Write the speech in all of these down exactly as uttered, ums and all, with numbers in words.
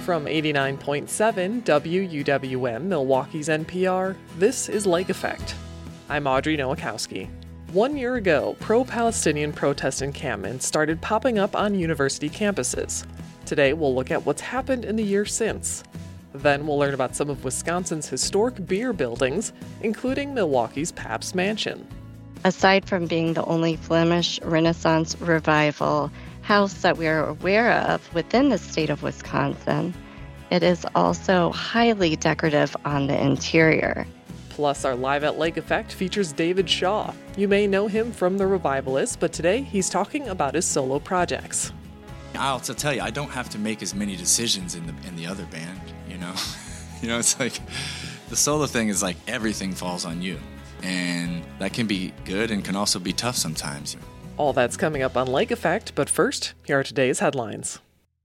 From eighty-nine point seven W U W M, Milwaukee's N P R, this is Lake Effect. I'm Audrey Nowakowski. One year ago, pro-Palestinian protest encampments started popping up on university campuses. Today, we'll look at what's happened in the year since. Then we'll learn about some of Wisconsin's historic beer buildings, including Milwaukee's Pabst Mansion. Aside from being the only Flemish Renaissance revival house that we are aware of within the state of Wisconsin, it is also highly decorative on the interior. Plus, our Live at Lake Effect features David Shaw. You may know him from The Revivalists, but today he's talking about his solo projects. I'll to tell you, I don't have to make as many decisions in the in the other band, you know? you know, it's like the solo thing is like everything falls on you. And that can be good and can also be tough sometimes. All that's coming up on Lake Effect, but first, here are today's headlines.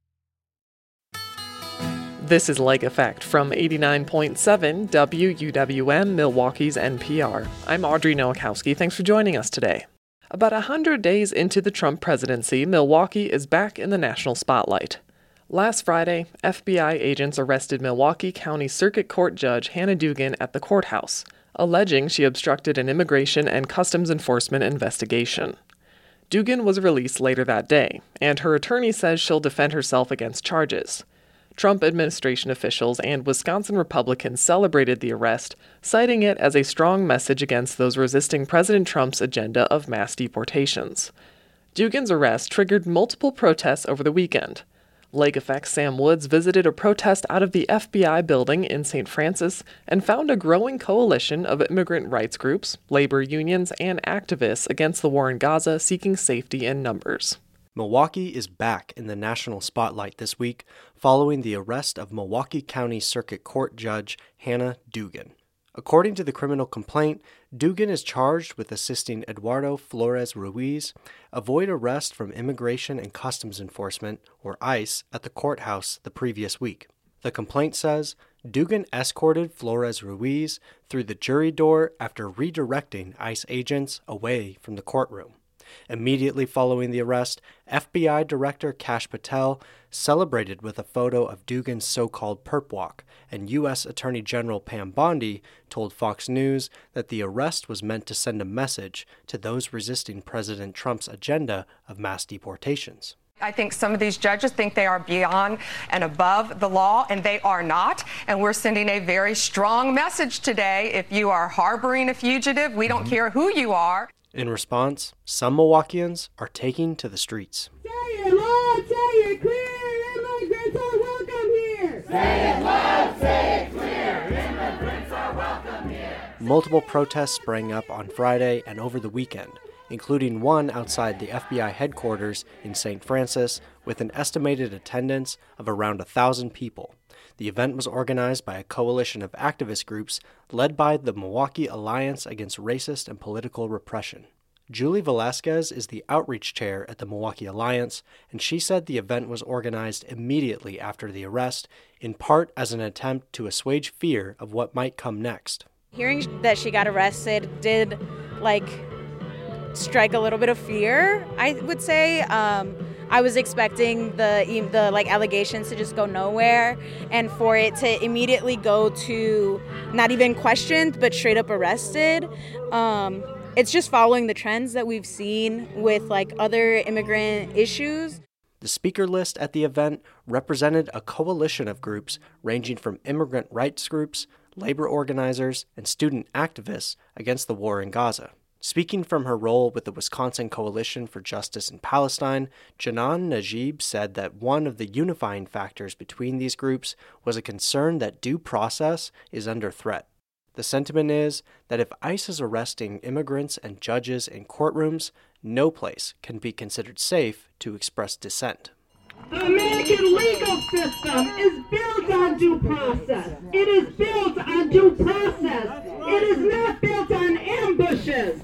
This is Lake Effect from eighty-nine point seven W U W M, Milwaukee's N P R. I'm Audrey Nowakowski. Thanks for joining us today. About one hundred days into the Trump presidency, Milwaukee is back in the national spotlight. Last Friday, F B I agents arrested Milwaukee County Circuit Court Judge Hannah Dugan at the courthouse, alleging she obstructed an immigration and customs enforcement investigation. Dugan was released later that day, and her attorney says she'll defend herself against charges. Trump administration officials and Wisconsin Republicans celebrated the arrest, citing it as a strong message against those resisting President Trump's agenda of mass deportations. Dugan's arrest triggered multiple protests over the weekend. Lake Effect's Sam Woods visited a protest out of the F B I building in Saint Francis and found a growing coalition of immigrant rights groups, labor unions, and activists against the war in Gaza seeking safety in numbers. Milwaukee is back in the national spotlight this week following the arrest of Milwaukee County Circuit Court Judge Hannah Dugan. According to the criminal complaint, Dugan is charged with assisting Eduardo Flores Ruiz avoid arrest from Immigration and Customs Enforcement, or ICE, at the courthouse the previous week. The complaint says Dugan escorted Flores Ruiz through the jury door after redirecting ICE agents away from the courtroom. Immediately following the arrest, F B I Director Kash Patel celebrated with a photo of Dugan's so-called perp walk, and U S Attorney General Pam Bondi told Fox News that the arrest was meant to send a message to those resisting President Trump's agenda of mass deportations. I think some of these judges think they are beyond and above the law, and they are not. And we're sending a very strong message today. If you are harboring a fugitive, we don't care who you are. In response, some Milwaukeeans are taking to the streets. Say it loud, say it clear, immigrants are welcome here. Say it loud, say it clear, immigrants are welcome here. Multiple protests sprang up on Friday and over the weekend, including one outside the F B I headquarters in Saint Francis with an estimated attendance of around a thousand people. The event was organized by a coalition of activist groups led by the Milwaukee Alliance Against Racist and Political Repression. Julie Velasquez is the outreach chair at the Milwaukee Alliance, and she said the event was organized immediately after the arrest, in part as an attempt to assuage fear of what might come next. Hearing that she got arrested did, like, strike a little bit of fear, I would say. Um, I was expecting the the like allegations to just go nowhere, and for it to immediately go to not even questioned but straight up arrested. Um, it's just following the trends that we've seen with like other immigrant issues. The speaker list at the event represented a coalition of groups ranging from immigrant rights groups, labor organizers, and student activists against the war in Gaza. Speaking from her role with the Wisconsin Coalition for Justice in Palestine, Janan Najib said that one of the unifying factors between these groups was a concern that due process is under threat. The sentiment is that if ICE is arresting immigrants and judges in courtrooms, no place can be considered safe to express dissent. The American legal system is built on due process. It is built on due process. It is not built on ambushes.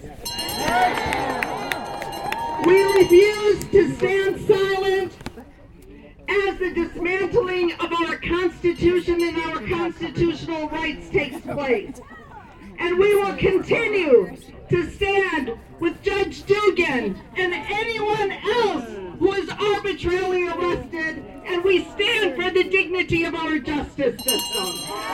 We refuse to stand silent as the dismantling of our Constitution and our constitutional rights takes place. And we will continue to stand with Judge Dugan and anyone else who is arbitrarily arrested and and we stand for the dignity of our justice system.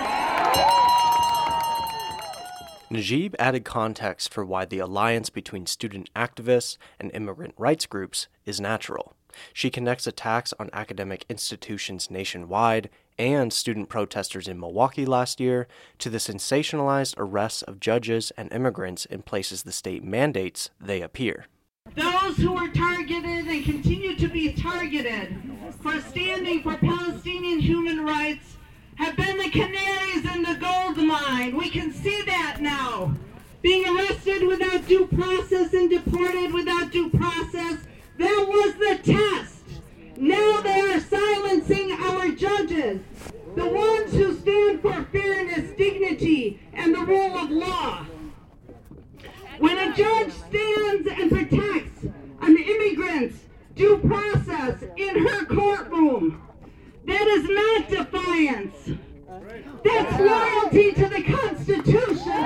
Najeeb added context for why the alliance between student activists and immigrant rights groups is natural. She connects attacks on academic institutions nationwide and student protesters in Milwaukee last year to the sensationalized arrests of judges and immigrants in places the state mandates they appear. Those who are targeted and continue to be targeted for standing for Palestinian human rights have been the canaries in the gold mine. We can see that now. Being arrested without due process and deported without due process, that was the test. Now they are silencing our judges, the ones who stand for fairness, dignity, and the rule of law. When a judge stands and protects an immigrant's due process in her courtroom, that is not defiance. That's loyalty to the Constitution.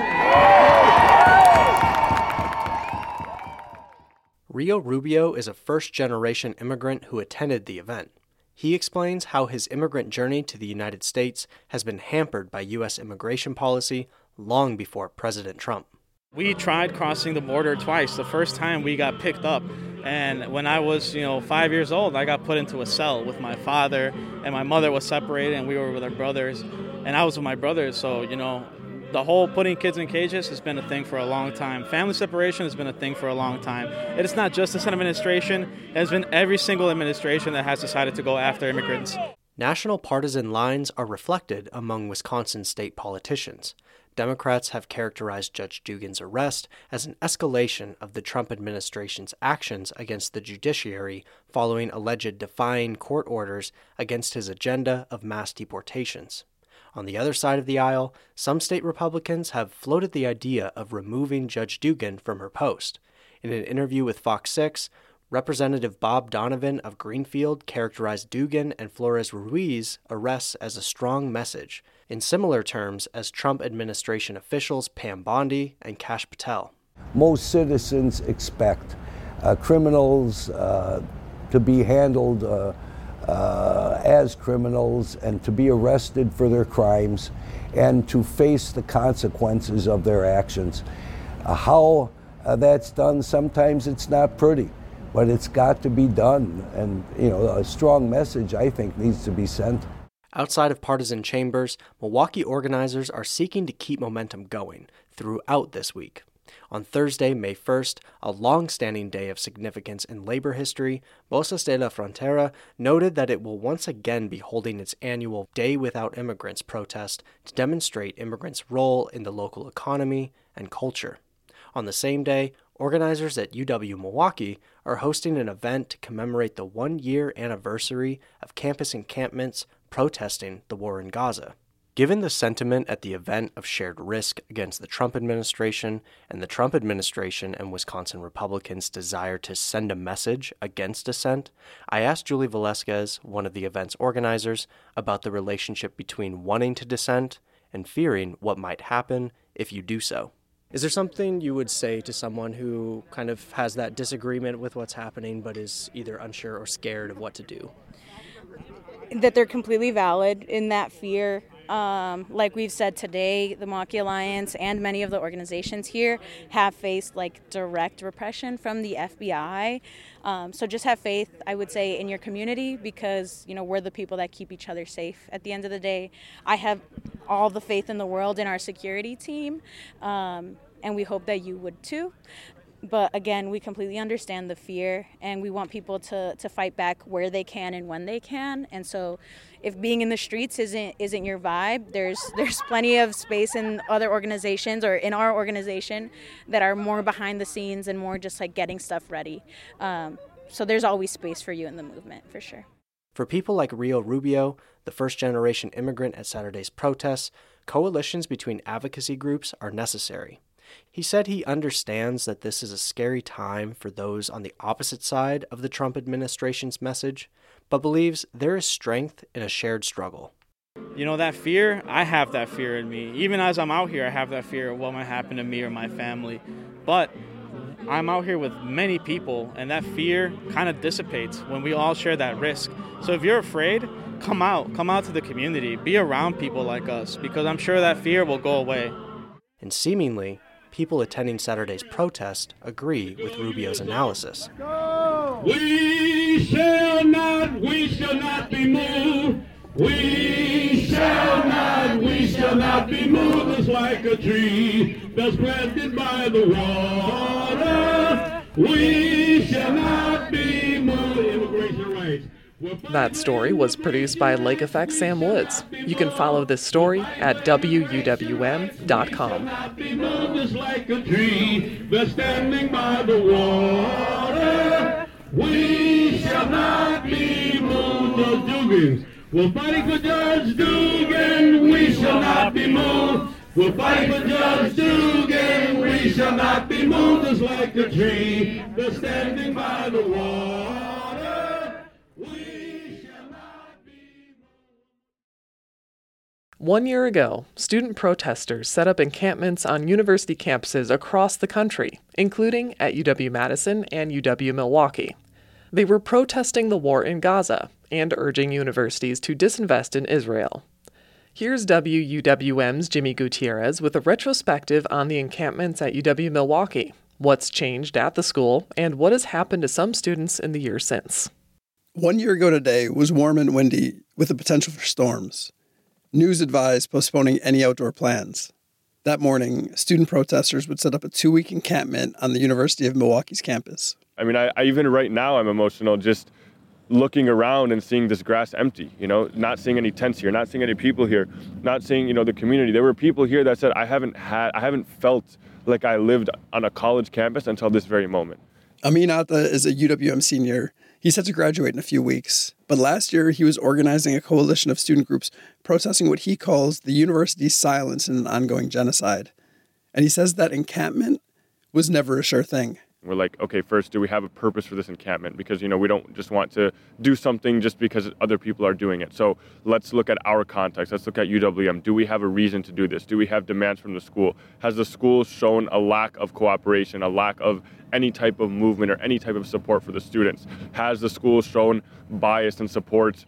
Rio Rubio is a first-generation immigrant who attended the event. He explains how his immigrant journey to the United States has been hampered by U S immigration policy long before President Trump. We tried crossing the border twice. The first time we got picked up, and when I was, you know, five years old, I got put into a cell with my father, and my mother was separated, and we were with our brothers, and I was with my brothers. So, you know, the whole putting kids in cages has been a thing for a long time. Family separation has been a thing for a long time. It is not just this administration. It has been every single administration that has decided to go after immigrants. National partisan lines are reflected among Wisconsin state politicians. Democrats have characterized Judge Dugan's arrest as an escalation of the Trump administration's actions against the judiciary following alleged defying court orders against his agenda of mass deportations. On the other side of the aisle, some state Republicans have floated the idea of removing Judge Dugan from her post. In an interview with Fox six, Representative Bob Donovan of Greenfield characterized Dugan and Flores Ruiz arrests as a strong message, in similar terms as Trump administration officials Pam Bondi and Kash Patel. Most citizens expect uh, criminals uh, to be handled uh, uh, as criminals and to be arrested for their crimes and to face the consequences of their actions. Uh, how uh, that's done, sometimes it's not pretty. But it's got to be done, and you know, a strong message, I think, needs to be sent. Outside of partisan chambers, Milwaukee organizers are seeking to keep momentum going throughout this week. On Thursday, May first, a long-standing day of significance in labor history, Voces de la Frontera noted that it will once again be holding its annual Day Without Immigrants protest to demonstrate immigrants' role in the local economy and culture. On the same day, organizers at U W Milwaukee are hosting an event to commemorate the one-year anniversary of campus encampments protesting the war in Gaza. Given the sentiment at the event of shared risk against the Trump administration and the Trump administration and Wisconsin Republicans' desire to send a message against dissent, I asked Julie Velasquez, one of the event's organizers, about the relationship between wanting to dissent and fearing what might happen if you do so. Is there something you would say to someone who kind of has that disagreement with what's happening but is either unsure or scared of what to do? That they're completely valid in that fear. Um, like we've said today, the Milwaukee Alliance and many of the organizations here have faced like direct repression from the F B I. Um, so just have faith, I would say, in your community because, you know, we're the people that keep each other safe at the end of the day. I have all the faith in the world in our security team, um, and we hope that you would too. But again, we completely understand the fear, and we want people to, to fight back where they can and when they can. And so if being in the streets isn't isn't your vibe, there's there's plenty of space in other organizations or in our organization that are more behind the scenes and more just like getting stuff ready. Um, so there's always space for you in the movement, for sure. For people like Rio Rubio, the first-generation immigrant at Saturday's protests, coalitions between advocacy groups are necessary. He said he understands that this is a scary time for those on the opposite side of the Trump administration's message, but believes there is strength in a shared struggle. You know, that fear, I have that fear in me. Even as I'm out here, I have that fear of what might happen to me or my family. But I'm out here with many people, and that fear kind of dissipates when we all share that risk. So if you're afraid, come out. Come out to the community. Be around people like us, because I'm sure that fear will go away. And seemingly, people attending Saturday's protest agree with Rubio's analysis. We shall not, we shall not be moved. We shall not, we shall not be moved. It's like a tree that's planted by the water. We shall not be moved. Immigration rights. That story was produced by Lake Effect Sam Woods. You can follow this story at W U W M dot com. It's like a tree that's standing by the water. We shall not be moved. Judge Dugan. We're fighting for Judge Dugan. We shall not be moved. We're fighting for Judge Dugan. We shall not be moved. It's like a tree that's standing by the water. We shall not be moved. One year ago, student protesters set up encampments on university campuses across the country, including at U W-Madison and U W-Milwaukee. They were protesting the war in Gaza and urging universities to disinvest in Israel. Here's W U W M's Jimmy Gutierrez with a retrospective on the encampments at U W-Milwaukee, what's changed at the school, and what has happened to some students in the year since. One year ago today was warm and windy with the potential for storms. News advised postponing any outdoor plans. That morning, student protesters would set up a two-week encampment on the University of Milwaukee's campus. I mean, I, I even right now I'm emotional just looking around and seeing this grass empty, you know, not seeing any tents here, not seeing any people here, not seeing, you know, the community. There were people here that said, I haven't had, I haven't felt like I lived on a college campus until this very moment. Amin Atta is a U W M senior. He's set to graduate in a few weeks. But last year, he was organizing a coalition of student groups protesting what he calls the university's silence in an ongoing genocide. And he says that encampment was never a sure thing. We're like, okay, first, do we have a purpose for this encampment? Because, you know, we don't just want to do something just because other people are doing it. So let's look at our context. Let's look at U W M. Do we have a reason to do this? Do we have demands from the school? Has the school shown a lack of cooperation, a lack of any type of movement or any type of support for the students? Has the school shown bias and support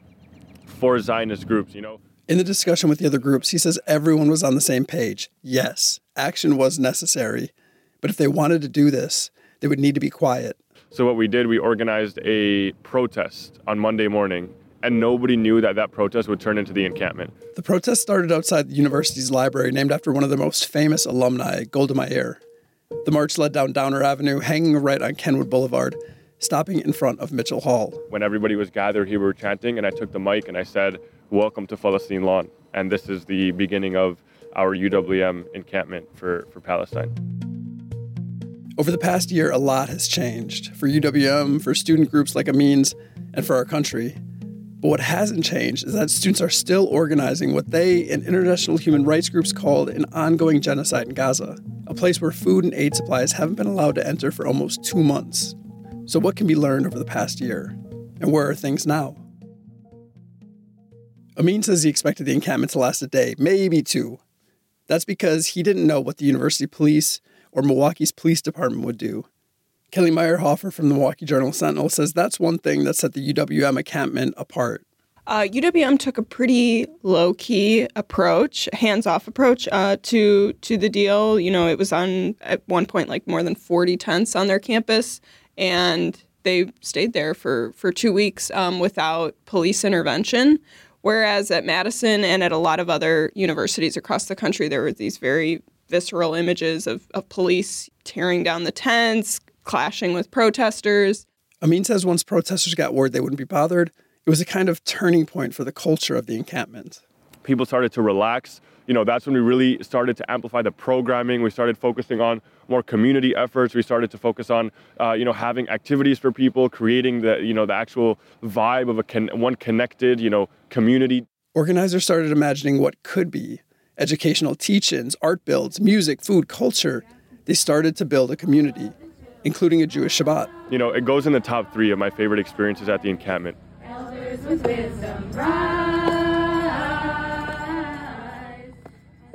for Zionist groups, you know? In the discussion with the other groups, he says everyone was on the same page. Yes, action was necessary. But if they wanted to do this, they would need to be quiet. So what we did, we organized a protest on Monday morning, and nobody knew that that protest would turn into the encampment. The protest started outside the university's library, named after one of the most famous alumni, Golda Meir. The march led down Downer Avenue, hanging right on Kenwood Boulevard, stopping in front of Mitchell Hall. When everybody was gathered here, we were chanting, and I took the mic and I said, "Welcome to Palestine lawn." And this is the beginning of our U W M encampment for, for Palestine. Over the past year, a lot has changed for U W M, for student groups like Amin's, and for our country. But what hasn't changed is that students are still organizing what they and international human rights groups called an ongoing genocide in Gaza, a place where food and aid supplies haven't been allowed to enter for almost two months. So what can be learned over the past year? And where are things now? Amin says he expected the encampment to last a day, maybe two. That's because he didn't know what the university police or Milwaukee's police department would do. Kelly Meyerhofer from the Milwaukee Journal-Sentinel says that's one thing that set the U W M encampment apart. Uh, U W M took a pretty low-key approach, hands-off approach uh, to to the deal. You know, it was on, at one point, like more than forty tents on their campus, and they stayed there for, for two weeks um, without police intervention. Whereas at Madison and at a lot of other universities across the country, there were these very visceral images of, of police tearing down the tents, clashing with protesters. Amin says once protesters got word they wouldn't be bothered, it was a kind of turning point for the culture of the encampment. People started to relax. You know, that's when we really started to amplify the programming. We started focusing on more community efforts. We started to focus on, uh, you know, having activities for people, creating the, you know, the actual vibe of a con- one connected, you know, community. Organizers started imagining what could be. Educational teach-ins, art builds, music, food, culture. They started to build a community, including a Jewish Shabbat. You know, it goes in the top three of my favorite experiences at the encampment. Elders with wisdom rise.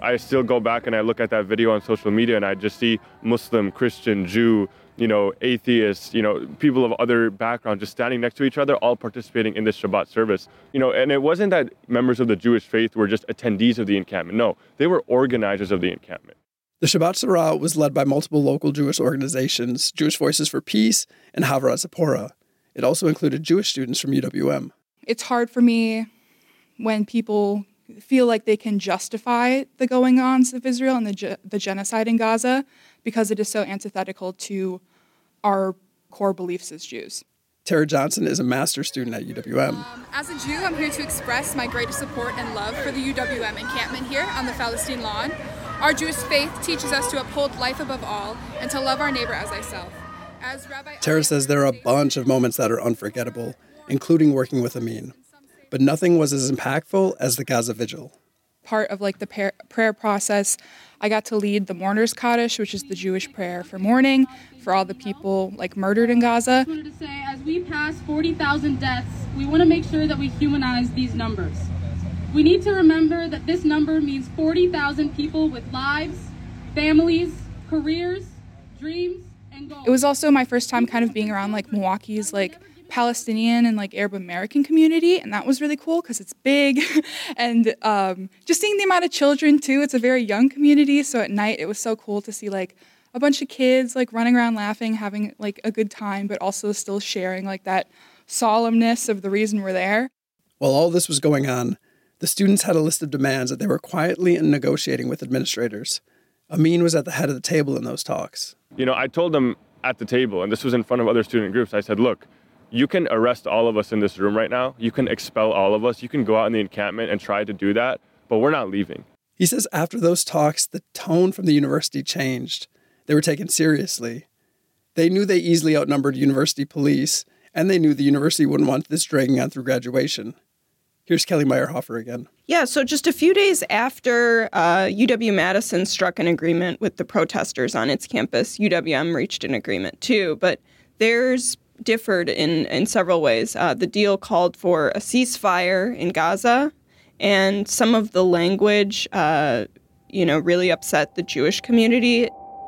I still go back and I look at that video on social media and I just see Muslim, Christian, Jew, you know, atheists, you know, people of other backgrounds just standing next to each other, all participating in this Shabbat service. You know, and it wasn't that members of the Jewish faith were just attendees of the encampment. No, they were organizers of the encampment. The Shabbat Sarah was led by multiple local Jewish organizations, Jewish Voices for Peace and Havrat Zipporah. It also included Jewish students from U W M. It's hard for me when people feel like they can justify the going-ons of Israel and the, ge- the genocide in Gaza because it is so antithetical to our core beliefs as Jews. Tara Johnson is a master's student at U W M. Um, as a Jew, I'm here to express my greatest support and love for the U W M encampment here on the Palestine lawn. Our Jewish faith teaches us to uphold life above all and to love our neighbor as thyself. As Rabbi Tara says there are a bunch of moments that are unforgettable, including working with Amin. But nothing was as impactful as the Gaza Vigil. Part of like the par- prayer process, I got to lead the Mourner's Kaddish, which is the Jewish prayer for mourning for all the people like murdered in Gaza. I wanted to say, as we pass forty thousand deaths, we want to make sure that we humanize these numbers. We need to remember that this number means forty thousand people with lives, families, careers, dreams, and goals. It was also my first time kind of being around like Milwaukee's like Palestinian and like Arab American community, and that was really cool because it's big and um, just seeing the amount of children too. It's a very young community, so at night it was so cool to see like a bunch of kids like running around laughing, having like a good time, but also still sharing like that solemnness of the reason we're there. While all this was going on, the students had a list of demands that they were quietly negotiating with administrators. Amin was at the head of the table in those talks. You know, I told them at the table, and this was in front of other student groups, I said, look, you can arrest all of us in this room right now. You can expel all of us. You can go out in the encampment and try to do that, but we're not leaving. He says after those talks, the tone from the university changed. They were taken seriously. They knew they easily outnumbered university police, and they knew the university wouldn't want this dragging on through graduation. Here's Kelly Meyerhofer again. Yeah, so just a few days after uh, U W-Madison struck an agreement with the protesters on its campus, U W M reached an agreement too, but theirs differed in, in several ways. Uh, the deal called for a ceasefire in Gaza, and some of the language, uh, you know, really upset the Jewish community.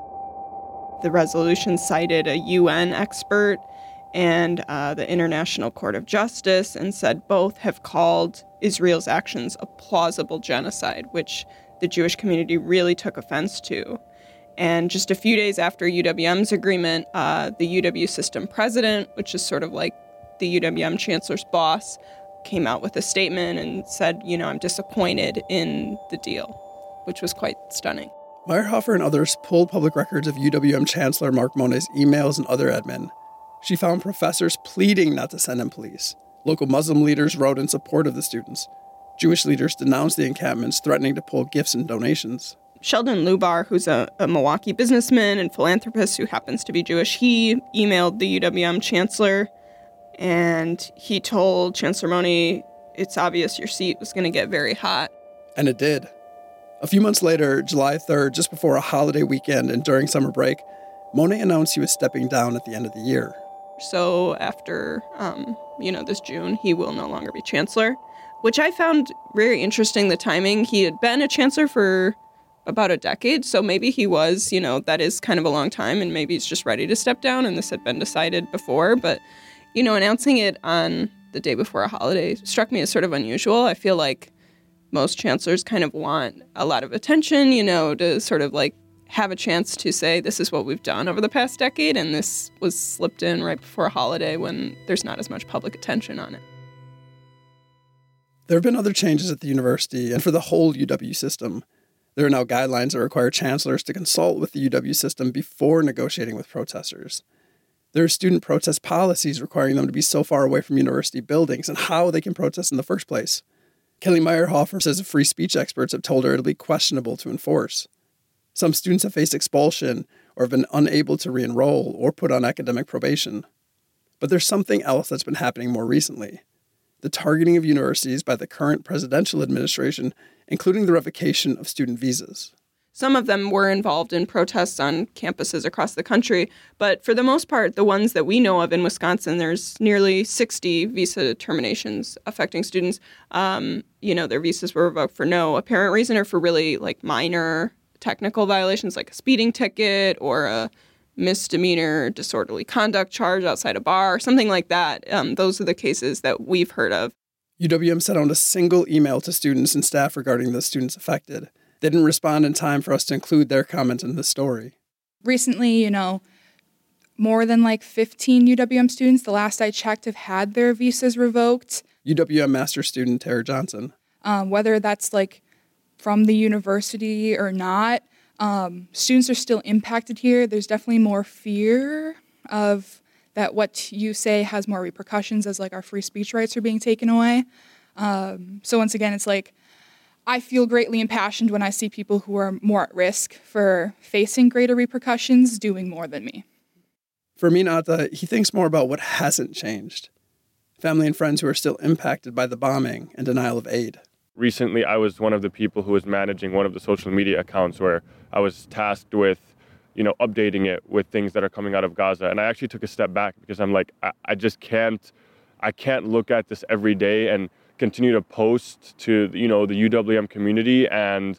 The resolution cited a U N expert and uh, the International Court of Justice and said both have called Israel's actions a plausible genocide, which the Jewish community really took offense to. And just a few days after U W M's agreement, uh, the U W system president, which is sort of like the U W M chancellor's boss, came out with a statement and said, you know, I'm disappointed in the deal, which was quite stunning. Meyerhofer and others pulled public records of U W M Chancellor Mark Monet's emails and other admin. She found professors pleading not to send in police. Local Muslim leaders wrote in support of the students. Jewish leaders denounced the encampments, threatening to pull gifts and donations. Sheldon Lubar, who's a, a Milwaukee businessman and philanthropist who happens to be Jewish, he emailed the U W M chancellor, and he told Chancellor Monet, it's obvious your seat was going to get very hot. And it did. A few months later, July third, just before a holiday weekend and during summer break, Monet announced he was stepping down at the end of the year. So after, um, you know, this June, he will no longer be chancellor, which I found very interesting, the timing. He had been a chancellor for about a decade, so maybe he was, you know, that is kind of a long time, and maybe he's just ready to step down, and this had been decided before. But, you know, announcing it on the day before a holiday struck me as sort of unusual. I feel like most chancellors kind of want a lot of attention, you know, to sort of like have a chance to say this is what we've done over the past decade, and this was slipped in right before a holiday when there's not as much public attention on it. There have been other changes at the university and for the whole U W system. There are now guidelines that require chancellors to consult with the U W system before negotiating with protesters. There are student protest policies requiring them to be so far away from university buildings and how they can protest in the first place. Kelly Meyerhofer says free speech experts have told her it'll be questionable to enforce. Some students have faced expulsion or have been unable to re-enroll or put on academic probation. But there's something else that's been happening more recently. The targeting of universities by the current presidential administration, including the revocation of student visas. Some of them were involved in protests on campuses across the country, but for the most part, the ones that we know of in Wisconsin, there's nearly sixty visa terminations affecting students. Um, you know, their visas were revoked for no apparent reason or for really like minor technical violations like a speeding ticket or a misdemeanor disorderly conduct charge outside a bar, something like that. Um, those are the cases that we've heard of. U W M sent out a single email to students and staff regarding the students affected. They didn't respond in time for us to include their comment in the story. Recently, you know, more than like fifteen U W M students, the last I checked, have had their visas revoked. U W M master's student Tara Johnson. Um, whether that's like from the university or not, um, students are still impacted here. There's definitely more fear of that what you say has more repercussions as like our free speech rights are being taken away. Um, so once again, it's like, I feel greatly impassioned when I see people who are more at risk for facing greater repercussions doing more than me. For Amin Atta, he thinks more about what hasn't changed. Family and friends who are still impacted by the bombing and denial of aid. Recently, I was one of the people who was managing one of the social media accounts where I was tasked with, you know, updating it with things that are coming out of Gaza. And I actually took a step back because I'm like, I, I just can't, I can't look at this every day and continue to post to, you know, the U W M community and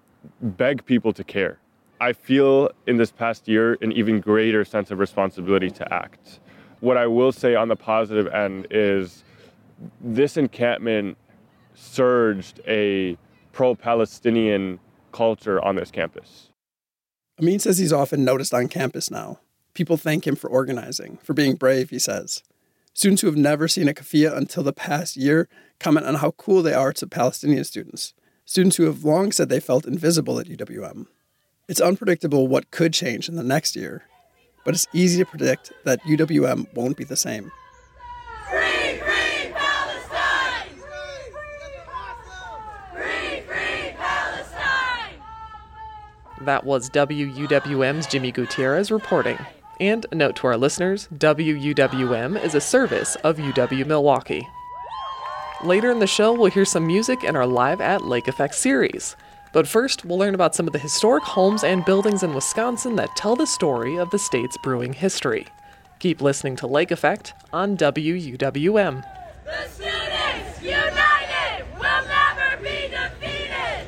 beg people to care. I feel in this past year an even greater sense of responsibility to act. What I will say on the positive end is this encampment surged a pro-Palestinian culture on this campus. Amin says he's often noticed on campus now. People thank him for organizing, for being brave, he says. Students who have never seen a keffiyeh until the past year comment on how cool they are to Palestinian students. Students who have long said they felt invisible at U W M. It's unpredictable what could change in the next year, but it's easy to predict that U W M won't be the same. Free, free Palestine! Free, free Palestine! That was W U W M's Jimmy Gutierrez reporting. And a note to our listeners, W U W M is a service of U W-Milwaukee. Later in the show, we'll hear some music in our Live at Lake Effect series. But first, we'll learn about some of the historic homes and buildings in Wisconsin that tell the story of the state's brewing history. Keep listening to Lake Effect on W U W M. The students united will never be defeated!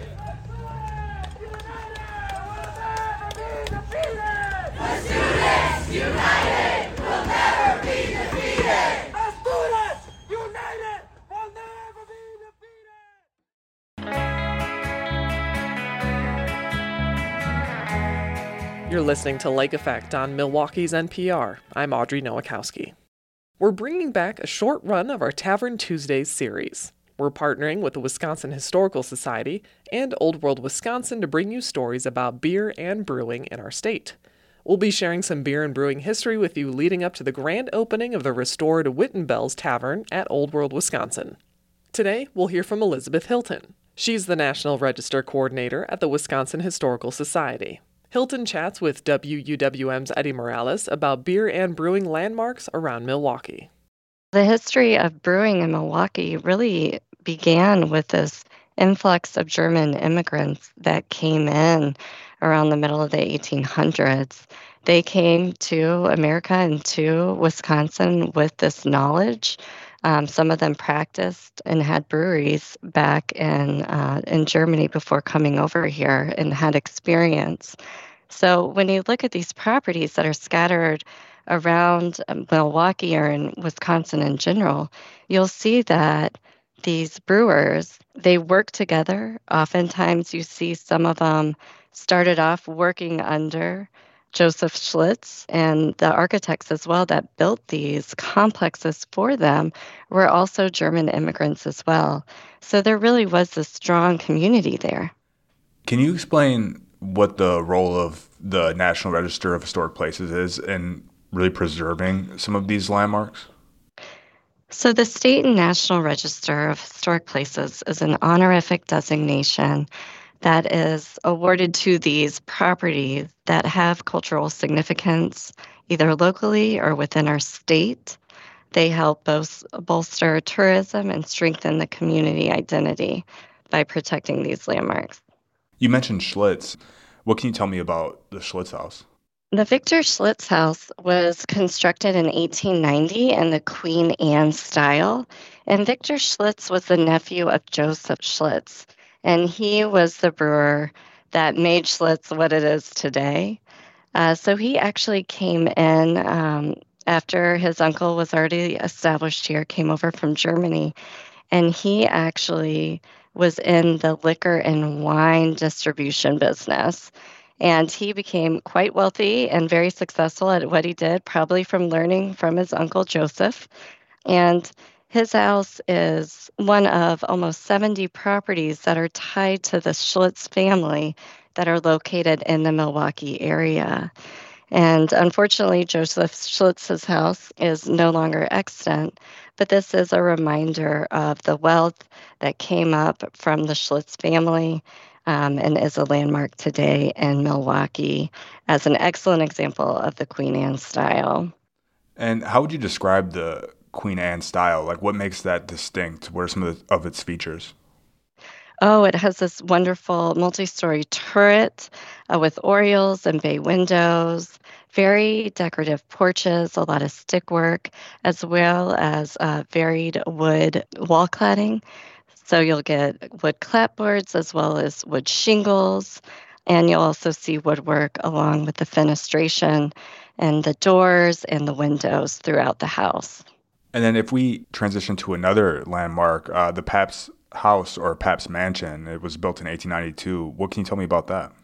The students united will never be defeated! The students united will never be defeated! You're listening to Lake Effect on Milwaukee's N P R. I'm Audrey Nowakowski. We're bringing back a short run of our Tavern Tuesdays series. We're partnering with the Wisconsin Historical Society and Old World Wisconsin to bring you stories about beer and brewing in our state. We'll be sharing some beer and brewing history with you leading up to the grand opening of the restored Wittenbells Tavern at Old World, Wisconsin. Today, we'll hear from Elizabeth Hilton. She's the National Register Coordinator at the Wisconsin Historical Society. Hilton chats with W U W M's Eddie Morales about beer and brewing landmarks around Milwaukee. The history of brewing in Milwaukee really began with this influx of German immigrants that came in around the middle of the eighteen hundreds. They came to America and to Wisconsin with this knowledge. Um, some of them practiced and had breweries back in uh, in Germany before coming over here and had experience. So when you look at these properties that are scattered around Milwaukee or in Wisconsin in general, you'll see that these brewers, they work together. Oftentimes you see some of them started off working under Joseph Schlitz, and the architects as well that built these complexes for them were also German immigrants as well. So there really was a strong community there. Can you explain what the role of the National Register of Historic Places is in really preserving some of these landmarks? So the State and National Register of Historic Places is an honorific designation that is awarded to these properties that have cultural significance, either locally or within our state. They help both bolster tourism and strengthen the community identity by protecting these landmarks. You mentioned Schlitz. What can you tell me about the Schlitz house? The Victor Schlitz house was constructed in eighteen ninety in the Queen Anne style. And Victor Schlitz was the nephew of Joseph Schlitz. And he was the brewer that made Schlitz what it is today. Uh, so he actually came in um, after his uncle was already established here, came over from Germany. And he actually was in the liquor and wine distribution business. And he became quite wealthy and very successful at what he did, probably from learning from his uncle Joseph. And his house is one of almost seventy properties that are tied to the Schlitz family that are located in the Milwaukee area. And unfortunately, Joseph Schlitz's house is no longer extant, but this is a reminder of the wealth that came up from the Schlitz family um, and is a landmark today in Milwaukee as an excellent example of the Queen Anne style. And how would you describe the Queen Anne style? Like, what makes that distinct? What are some of, the, of its features? Oh, it has this wonderful multi-story turret uh, with oriels and bay windows, very decorative porches, a lot of stick work, as well as uh, varied wood wall cladding. So you'll get wood clapboards as well as wood shingles, and you'll also see woodwork along with the fenestration and the doors and the windows throughout the house. And then if we transition to another landmark, uh, the Pabst House or Pabst Mansion, it was built in eighteen ninety-two. What can you tell me about that?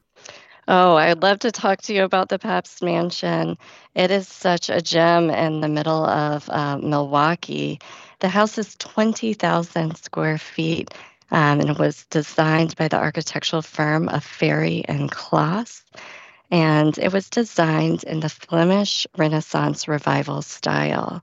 Oh, I'd love to talk to you about the Pabst Mansion. It is such a gem in the middle of uh, Milwaukee. The house is twenty thousand square feet, um, and it was designed by the architectural firm of Ferry and Claus. And it was designed in the Flemish Renaissance Revival style.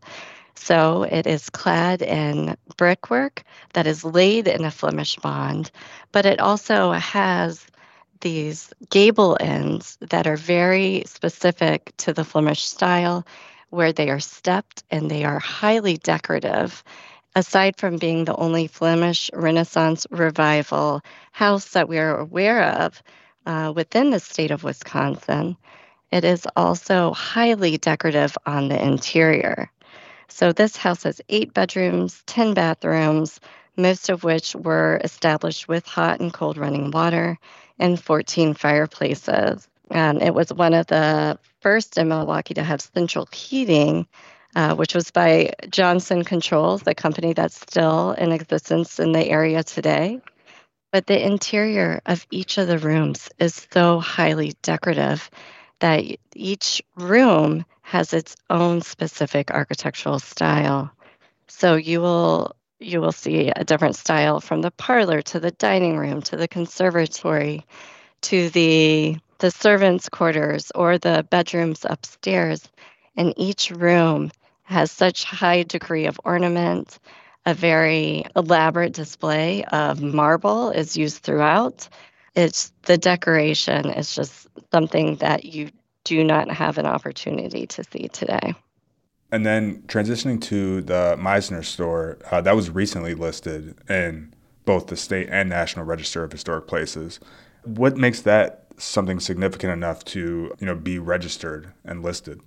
So it is clad in brickwork that is laid in a Flemish bond, but it also has these gable ends that are very specific to the Flemish style, where they are stepped and they are highly decorative. Aside from being the only Flemish Renaissance Revival house that we are aware of uh, within the state of Wisconsin, it is also highly decorative on the interior. So this house has eight bedrooms, ten bathrooms, most of which were established with hot and cold running water, and fourteen fireplaces. Um, it was one of the first in Milwaukee to have central heating, uh, which was by Johnson Controls, the company that's still in existence in the area today. But the interior of each of the rooms is so highly decorative that each room has its own specific architectural style. So you will you will see a different style from the parlor to the dining room to the conservatory to the the servants' quarters or the bedrooms upstairs. And each room has such high degree of ornament. A very elaborate display of marble is used throughout. It's the decoration is just something that you do not have an opportunity to see today. And then transitioning to the Meisner store, uh, that was recently listed in both the state and National Register of Historic Places. What makes that something significant enough to, you know, be registered and listed?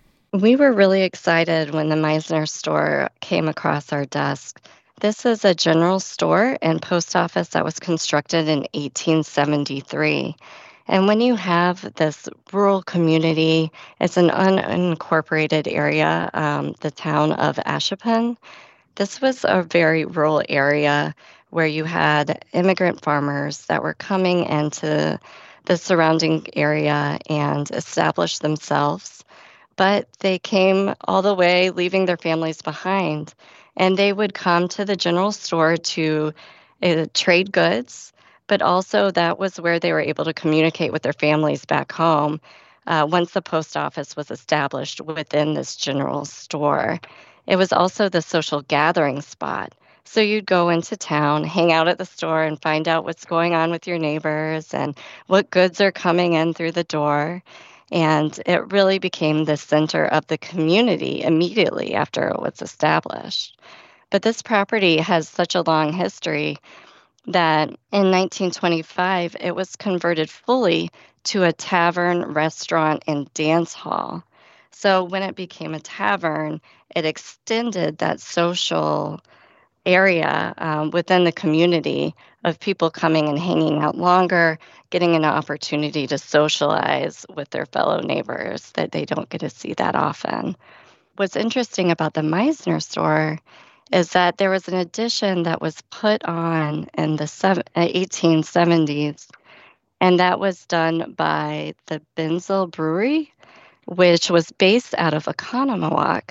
We were really excited when the Meisner store came across our desk. This is a general store and post office that was constructed in eighteen seventy-three. And when you have this rural community, it's an unincorporated area, um, the town of Ashippun. This was a very rural area where you had immigrant farmers that were coming into the surrounding area and established themselves. But they came all the way, leaving their families behind. And they would come to the general store to uh, trade goods, but also that was where they were able to communicate with their families back home uh, once the post office was established within this general store. It was also the social gathering spot. So you'd go into town, hang out at the store, and find out what's going on with your neighbors and what goods are coming in through the door. And it really became the center of the community immediately after it was established. But this property has such a long history. that in nineteen twenty-five, it was converted fully to a tavern, restaurant, and dance hall. So when it became a tavern, it extended that social area um, within the community of people coming and hanging out longer, getting an opportunity to socialize with their fellow neighbors that they don't get to see that often. What's interesting about the Meisner store is that there was an addition that was put on in the eighteen seventies, and that was done by the Benzel Brewery, which was based out of Oconomowoc.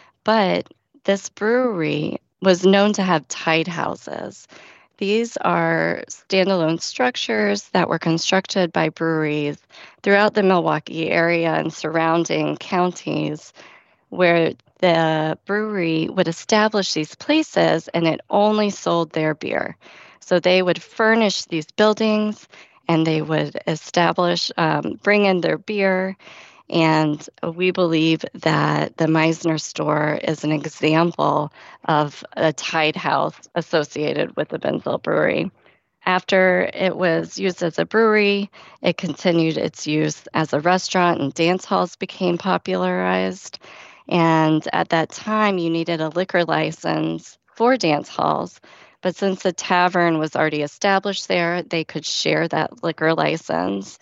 But this brewery was known to have tied houses. These are standalone structures that were constructed by breweries throughout the Milwaukee area and surrounding counties, where the brewery would establish these places and it only sold their beer. So they would furnish these buildings and they would establish, um, bring in their beer. And we believe that the Meisner store is an example of a tied house associated with the Benzel Brewery. After it was used as a brewery, it continued its use as a restaurant, and dance halls became popularized. And at that time, you needed a liquor license for dance halls. But since the tavern was already established there, they could share that liquor license.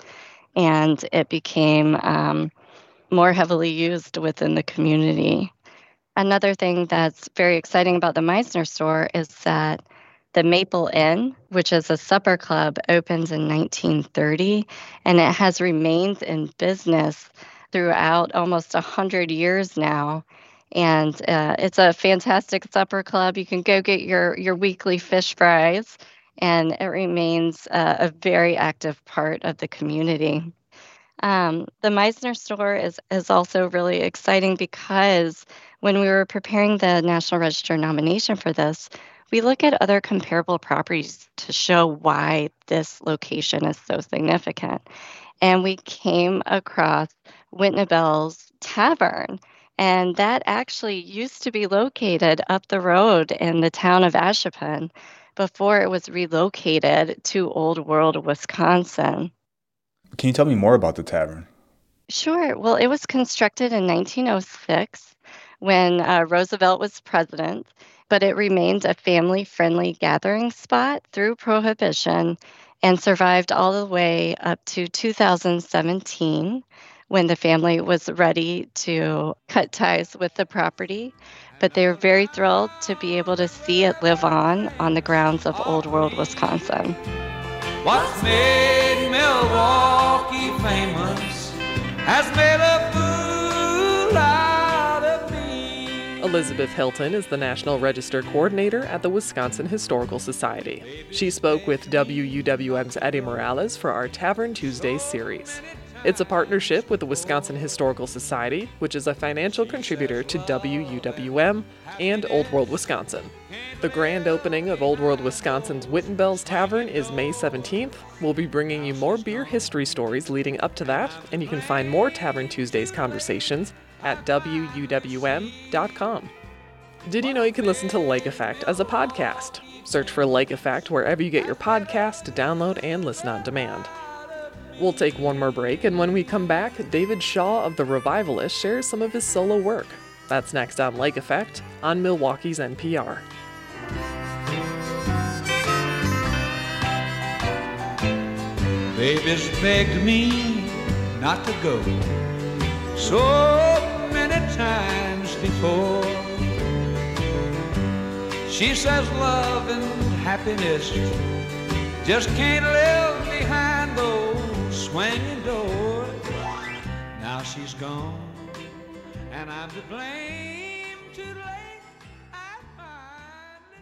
And it became um, more heavily used within the community. Another thing that's very exciting about the Meisner store is that the Maple Inn, which is a supper club, opens in nineteen thirty, and it has remained in business throughout almost one hundred years now. And uh, it's a fantastic supper club. You can go get your, your weekly fish fries, and it remains uh, a very active part of the community. Um, the Meisner store is, is also really exciting because when we were preparing the National Register nomination for this, we look at other comparable properties to show why this location is so significant. And we came across Whitney Bell's Tavern, and that actually used to be located up the road in the town of Ashippun before it was relocated to Old World, Wisconsin. Can you tell me more about the tavern? Sure. Well, it was constructed in nineteen oh six when uh, Roosevelt was president, but it remained a family-friendly gathering spot through Prohibition and survived all the way up to two thousand seventeen when the family was ready to cut ties with the property. But they were very thrilled to be able to see it live on on the grounds of Old World, Wisconsin. What's made Milwaukee famous has made a fool out of me. Elizabeth Hilton is the National Register Coordinator at the Wisconsin Historical Society. She spoke with W U W M's Eddie Morales for our Tavern Tuesdays series. It's a partnership with the Wisconsin Historical Society, which is a financial contributor to W U W M and Old World Wisconsin. The grand opening of Old World Wisconsin's Whitney Bell's Tavern is May seventeenth. We'll be bringing you more beer history stories leading up to that, and you can find more Tavern Tuesdays conversations at W U W M dot com. Did you know you can listen to Lake Effect as a podcast? Search for Lake Effect wherever you get your podcasts to download and listen on demand. We'll take one more break, and when we come back, David Shaw of The Revivalist shares some of his solo work. That's next on Lake Effect on Milwaukee's N P R. Baby's begged me not to go so many times before. She says love and happiness just can't live behind those swinging doors. Now she's gone, and I'm to blame. Too late, I finally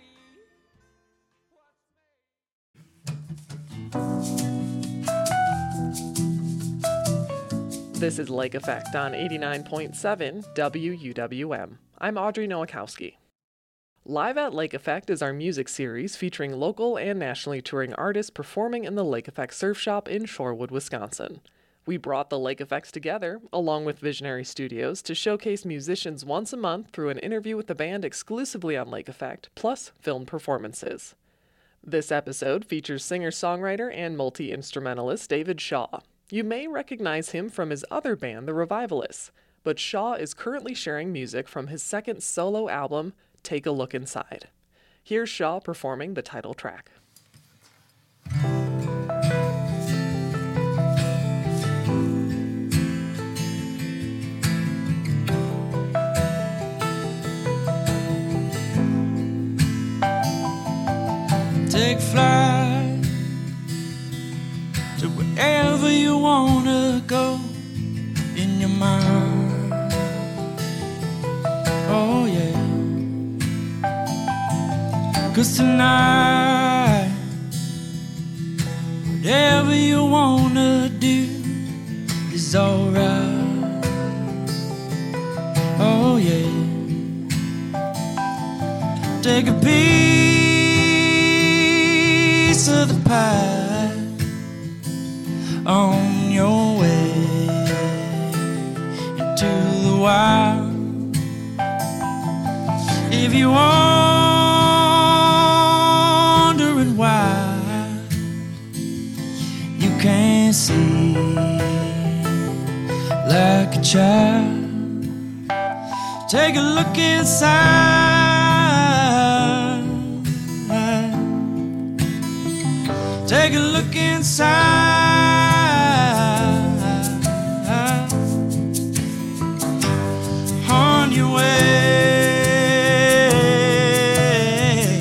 see. This is Lake Effect on eighty-nine point seven W U W M. I'm Audrey Nowakowski. Live at Lake Effect is our music series featuring local and nationally touring artists performing in the Lake Effect Surf Shop in Shorewood, Wisconsin. We brought the Lake Effects together, along with Visionary Studios, to showcase musicians once a month through an interview with the band exclusively on Lake Effect, plus filmed performances. This episode features singer-songwriter and multi-instrumentalist David Shaw. You may recognize him from his other band, The Revivalists, but Shaw is currently sharing music from his second solo album, Take a Look Inside. Here's Shaw performing the title track. Take flight to wherever you wanna go in your mind. Oh yeah. 'Cause tonight, whatever you wanna do is alright. Oh yeah. Take a piece of the pie on your way into the wild. If you're wondering why you can't see like a child, take a look inside. Take a look inside. On your way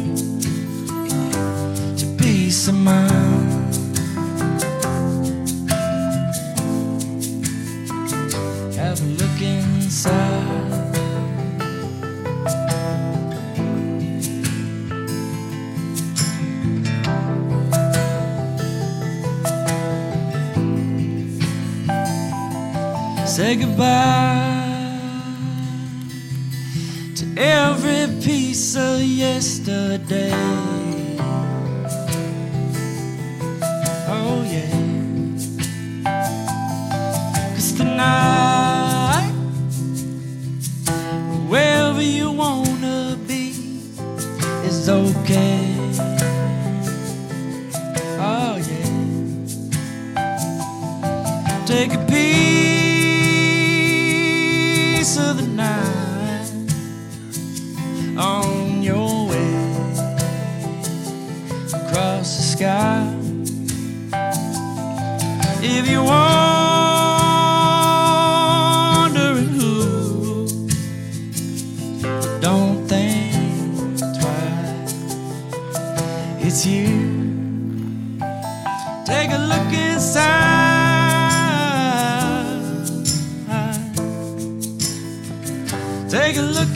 to peace of mind. Have a look inside. Say goodbye to every piece of yesterday. Oh yeah. 'Cause tonight, wherever you wanna be is okay. Oh yeah. Take a peek of the night on your way across the sky. If you're wondering who, don't think twice, it's you. Take a look inside. Take a look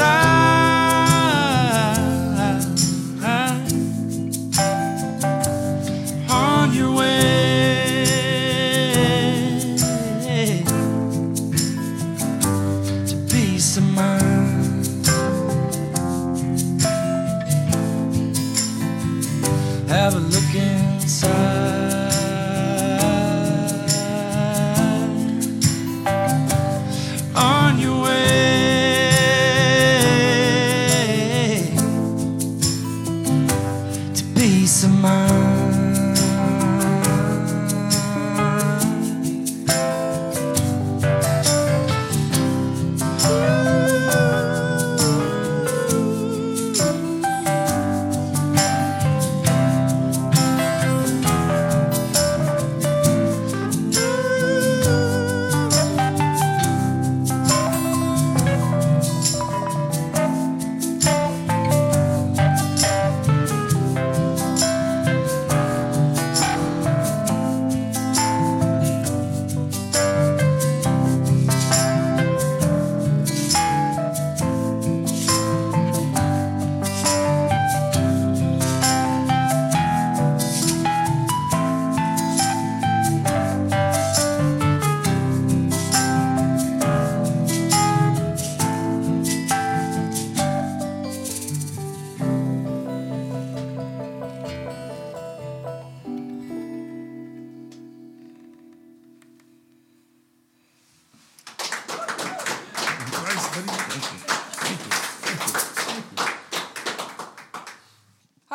inside. On your way to peace of mind. Have a look inside. On your way peace of mind.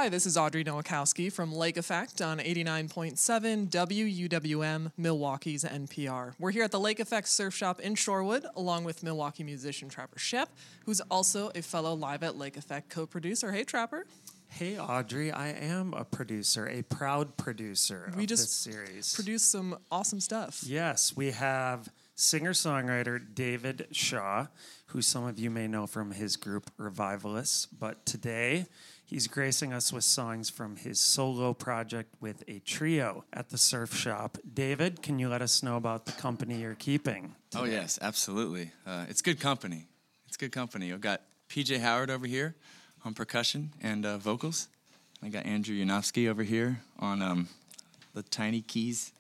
Hi, this is Audrey Nowakowski from Lake Effect on eighty-nine point seven W U W M, Milwaukee's N P R. We're here at the Lake Effect Surf Shop in Shorewood, along with Milwaukee musician Trapper Shep, who's also a fellow Live at Lake Effect co-producer. Hey, Trapper. Hey, Audrey. I am a producer, a proud producer we of just this series. Produced some awesome stuff. Yes, we have singer-songwriter David Shaw, who some of you may know from his group Revivalists, but today he's gracing us with songs from his solo project with a trio at the Surf Shop. David, can you let us know about the company you're keeping today? Oh, yes, absolutely. Uh, it's good company. It's good company. I've got P J Howard over here on percussion and uh, vocals. I got Andrew Yanofsky over here on um, the tiny keys.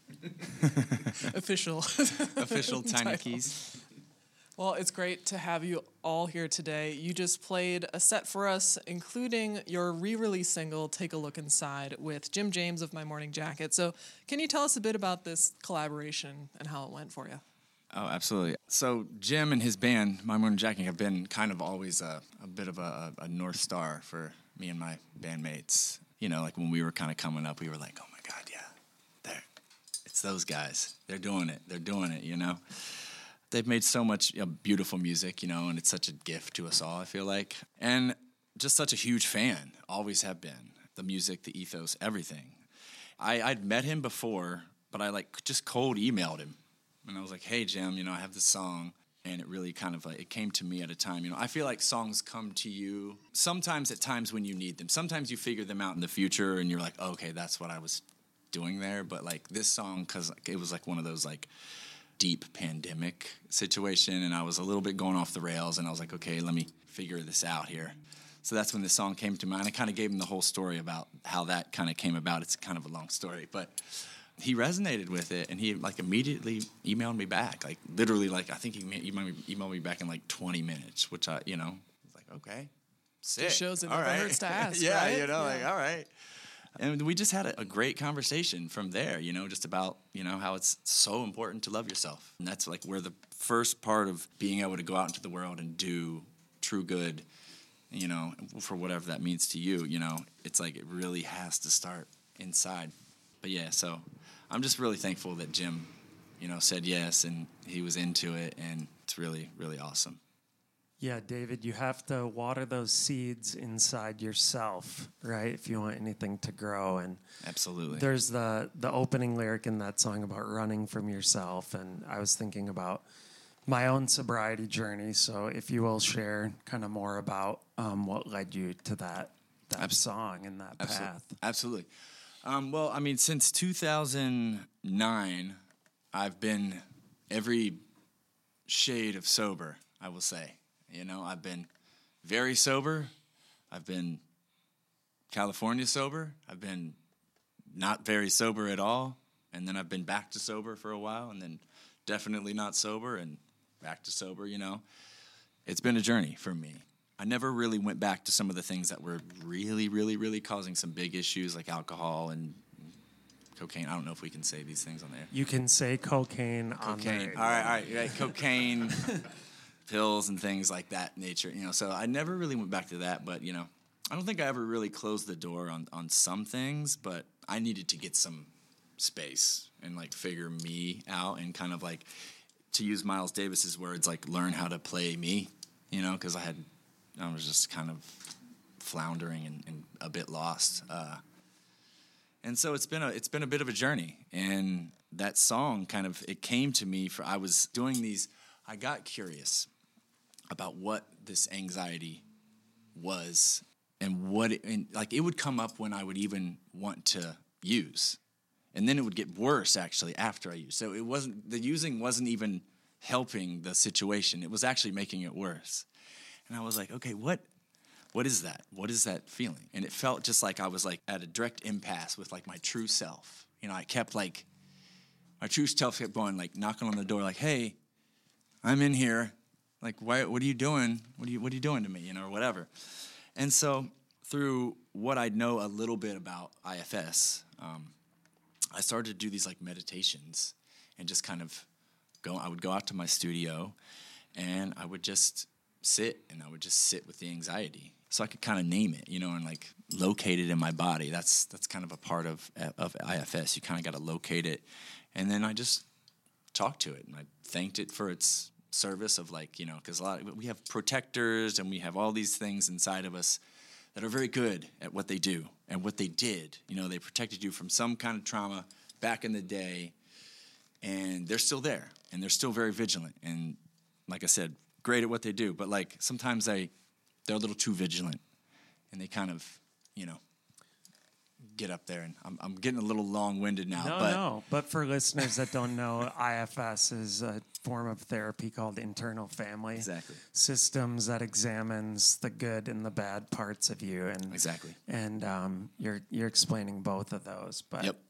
Official. Official tiny title. keys. Well, it's great to have you all here today. You just played a set for us, including your re-release single, Take a Look Inside, with Jim James of My Morning Jacket. So can you tell us a bit about this collaboration and how it went for you? Oh, absolutely. So Jim and his band, My Morning Jacket, have been kind of always a, a bit of a, a North Star for me and my bandmates. You know, like when we were kind of coming up, we were like, oh my God, yeah, they're, it's those guys. They're doing it. They're doing it, you know? They've made so much you know, beautiful music, you know, and it's such a gift to us all, I feel like. And just such a huge fan, always have been. The music, the ethos, everything. I, I'd met him before, but I like just cold emailed him. And I was like, hey, Jim, you know, I have this song. And it really kind of, like, it came to me at a time, you know. I feel like songs come to you sometimes at times when you need them. Sometimes you figure them out in the future and you're like, oh, okay, that's what I was doing there. But like this song, because it was like one of those like deep pandemic situation, and I was a little bit going off the rails, and I was like, okay, let me figure this out here. So that's when this song came to mind. I kind of gave him the whole story about how that kind of came about. It's kind of a long story, but he resonated with it, and he like immediately emailed me back, like literally, like I think he emailed me back in like twenty minutes, which I, you know, was like, okay, sick. It shows it all never right. hurts to ask, yeah, right? you know, Yeah. like all right. And we just had a, a great conversation from there, you know, just about, you know, how it's so important to love yourself. And that's like where the first part of being able to go out into the world and do true good, you know, for whatever that means to you, you know, it's like it really has to start inside. But yeah, so I'm just really thankful that Jim, you know, said yes and he was into it, and it's really, really awesome. Yeah, David, you have to water those seeds inside yourself, right? If you want anything to grow. And absolutely. There's the, the opening lyric in that song about running from yourself. And I was thinking about my own sobriety journey. So if you will share kind of more about um, what led you to that, that Absol- song and that Absol- path. Absolutely. Um, well, I mean, since two thousand nine, I've been every shade of sober, I will say. You know, I've been very sober. I've been California sober. I've been not very sober at all. And then I've been back to sober for a while, and then definitely not sober and back to sober, you know. It's been a journey for me. I never really went back to some of the things that were really, really, really causing some big issues like alcohol and cocaine. I don't know if we can say these things on there. You can say cocaine, on Cocaine. there. All right, all right. right. Cocaine. Pills and things like that nature, you know. So I never really went back to that, but you know, I don't think I ever really closed the door on, on some things, but I needed to get some space and like figure me out and kind of like, to use Miles Davis's words, like learn how to play me, you know, because I had, I was just kind of floundering and, and a bit lost. Uh, and so it's been a it's been a bit of a journey, and that song kind of, it came to me for, I was doing these, I got curious about what this anxiety was and what it, and like it would come up when I would even want to use, and then it would get worse actually after I used. So it wasn't, the using wasn't even helping the situation, it was actually making it worse. And I was like, okay, what what is that? What is that feeling? And it felt just like I was like at a direct impasse with like my true self. You know, I kept like, my true self kept going like knocking on the door like, hey, I'm in here. Like, why, what are you doing? What are you, what are you doing to me? You know, or whatever. And so through what I know a little bit about I F S, um, I started to do these like meditations and just kind of go, I would go out to my studio and I would just sit and I would just sit with the anxiety. so I could kind of name it, you know, and like locate it in my body. That's that's kind of a part of of I F S. You kind of got to locate it, and then I just talked to it, and I thanked it for its service of like, you know, because a lot of, we have protectors and we have all these things inside of us that are very good at what they do and what they did. You know, they protected you from some kind of trauma back in the day, and they're still there, and they're still very vigilant. And like I said, great at what they do, but like sometimes they, they're a little too vigilant, and they kind of, you know, get up there. And I'm, I'm getting a little long-winded now. No, but no. But for listeners that don't know, I F S is a form of therapy called internal family exactly. systems that examines the good and the bad parts of you. And exactly. And um, you're you're explaining both of those. But yep.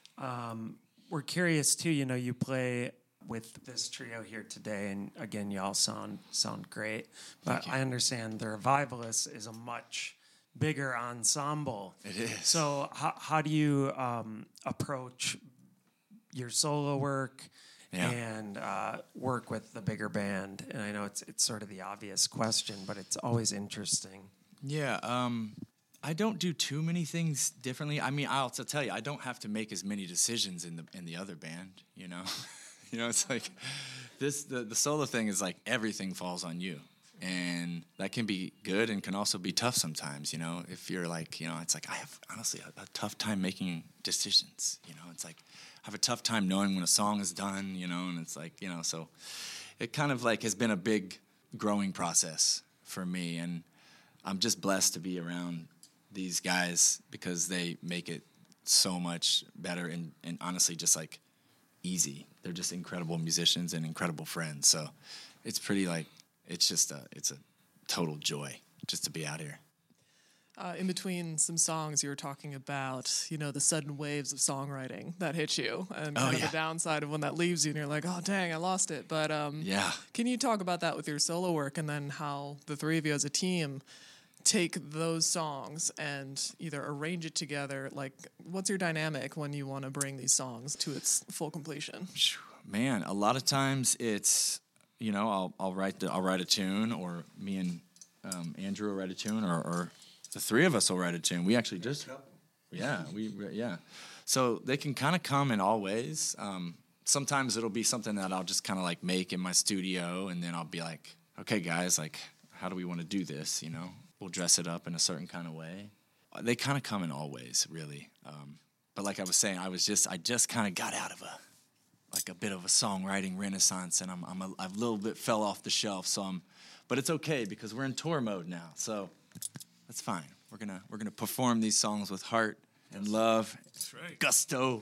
um, we're curious too. You know, you play with this trio here today, and again, y'all sound sound great. But I understand the Revivalists is a much bigger ensemble. It is. So how how do you um, approach your solo work yeah. and uh, work with the bigger band? And I know it's it's sort of the obvious question, but it's always interesting. Yeah, um, I don't do too many things differently. I mean, I'll to tell you, I don't have to make as many decisions in the in the other band. You know, you know, it's like this. The the solo thing is like everything falls on you. And that can be good and can also be tough sometimes, you know, if you're like, you know, it's like I have honestly a, a tough time making decisions, you know, it's like I have a tough time knowing when a song is done, you know, and it's like, you know, so it kind of like has been a big growing process for me. And I'm just blessed to be around these guys because they make it so much better and, and honestly just like easy. They're just incredible musicians and incredible friends. So it's pretty like, It's just a, it's a total joy just to be out here. Uh, in between some songs, you were talking about, you know, the sudden waves of songwriting that hit you and oh, kind yeah. of the downside of when that leaves you and you're like, oh, dang, I lost it. But um, yeah. can you talk about that with your solo work and then how the three of you as a team take those songs and either arrange it together? Like, what's your dynamic when you want to bring these songs to its full completion? Man, a lot of times it's, you know, I'll I'll write the I'll write a tune, or me and um, Andrew will write a tune, or, or the three of us will write a tune. We actually just, yeah, we yeah. So they can kind of come in all ways. Um, sometimes it'll be something that I'll just kind of like make in my studio, and then I'll be like, okay, guys, like, how do we want to do this? You know, we'll dress it up in a certain kind of way. They kind of come in all ways, really. Um, but like I was saying, I was just I just kind of got out of a. like a bit of a songwriting renaissance, and I'm, I'm a, I've a little bit fell off the shelf. So I'm, but it's okay because we're in tour mode now, so that's fine. We're gonna we're gonna perform these songs with heart and love, that's right. gusto.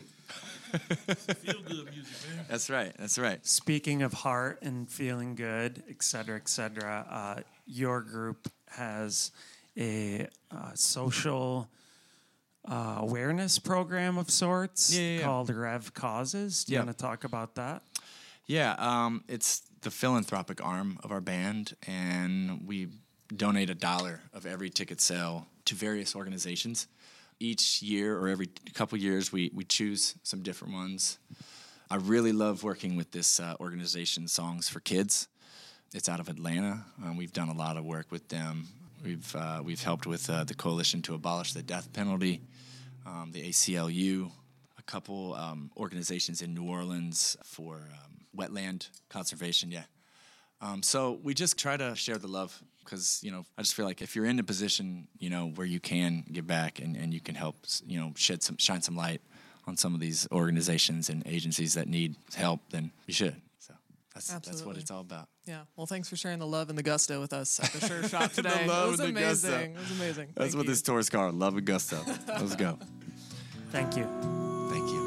Feel good music, man. That's right. That's right. Speaking of heart and feeling good, et cetera, et cetera, uh, your group has a uh, social. Uh, awareness program of sorts yeah, yeah, yeah. called Rev Causes. Do you yeah. want to talk about that? Yeah, um, it's the philanthropic arm of our band, and we donate a dollar of every ticket sale to various organizations. Each year or every couple years, we, we choose some different ones. I really love working with this uh, organization, Songs for Kids. It's out of Atlanta. Um, we've done a lot of work with them. We've uh, we've helped with uh, the Coalition to Abolish the Death Penalty, um, the A C L U, a couple um, organizations in New Orleans for um, wetland conservation. Yeah, um, so we just try to share the love because you know I just feel like if you're in a position you know where you can give back and, and you can help you know shed some shine some light on some of these organizations and agencies that need help, then you should. So that's Absolutely. that's what it's all about. Yeah. Well, thanks for sharing the love and the gusto with us at the Sure Shop today. The love it was and the amazing. gusto. It was amazing. That's Thank what you. this tour is called, Love and Gusto. Let's go. Thank you. Thank you.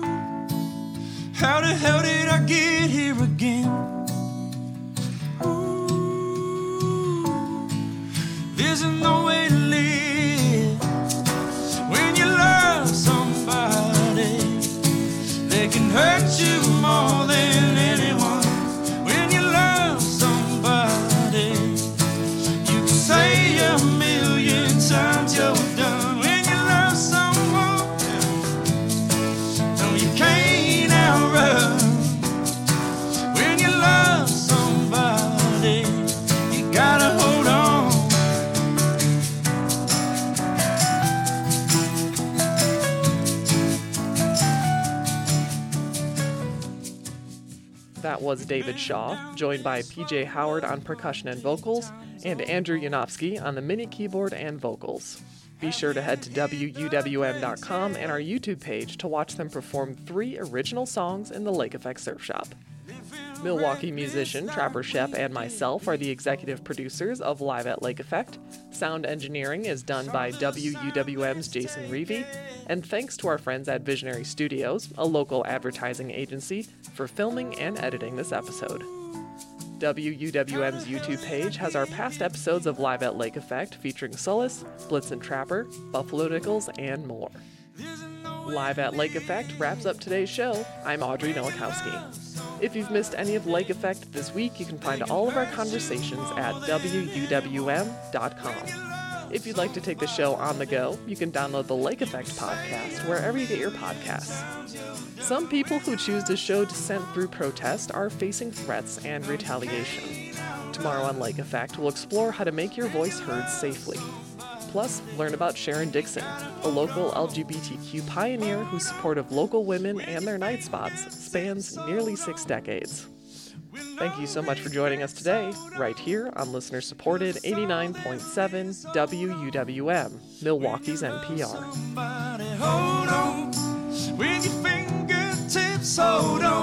How the hell did I get here again? Ooh, there's no way to live when you love somebody. They can hurt you more than anyone. When you love somebody, you can say a million times you're done. When you love someone, no, you can't outrun. When you love somebody, you gotta hold on. That was David Shaw, joined by P J Howard on percussion and vocals, and Andrew Yanofsky on the mini keyboard and vocals. Be sure to head to W U W M dot com and our YouTube page to watch them perform three original songs in the Lake Effect Surf Shop. Milwaukee musician Trapper Shep and myself are the executive producers of Live at Lake Effect. Sound engineering is done by W U W M's Jason Reevy. And thanks to our friends at Visionary Studios, a local advertising agency, for filming and editing this episode. W U W M's YouTube page has our past episodes of Live at Lake Effect featuring Sulis, Blitz and Trapper, Buffalo Nickels, and more. Live at Lake Effect wraps up today's show. I'm Audrey Nowakowski. If you've missed any of Lake Effect this week, you can find all of our conversations at W U W M dot com. If you'd like to take the show on the go, you can download the Lake Effect podcast wherever you get your podcasts. Some people who choose to show dissent through protest are facing threats and retaliation. Tomorrow on Lake Effect, we'll explore how to make your voice heard safely. Plus, learn about Sharon Dixon, a local L G B T Q pioneer whose support of local women and their night spots spans nearly six decades. Thank you so much for joining us today, right here on listener-supported eighty-nine point seven W U W M, Milwaukee's N P R. With your fingertips, hold on.